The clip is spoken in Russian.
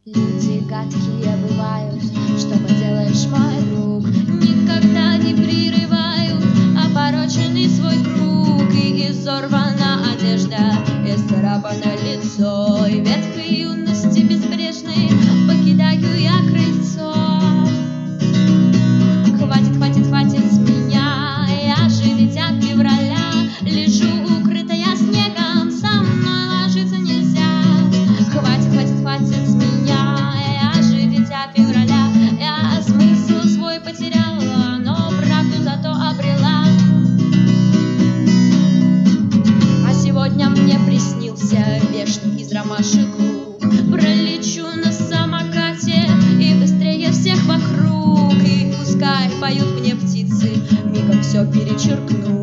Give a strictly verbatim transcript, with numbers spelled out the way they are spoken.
Люди гадкие бывают, что поделаешь, мой друг. Никогда не прерывают опороченный свой круг. И изорвана одежда, исцарапано лицо, и ветхой юности безбрежной покидаю я крыльцо. Хватит, хватит, хватит с меня, я же ведь от февраля лежу укрытая снегом, со мной ложиться нельзя. Хватит, хватит, хватит с меня, я же ведь от февраля. Я смысл свой потеряла, но правду зато обрела. А сегодня мне приснился вешний из ромашек луг. Пролечу на самокате и быстрее всех вокруг. И пускай поют мне птицы, мигом все перечеркну.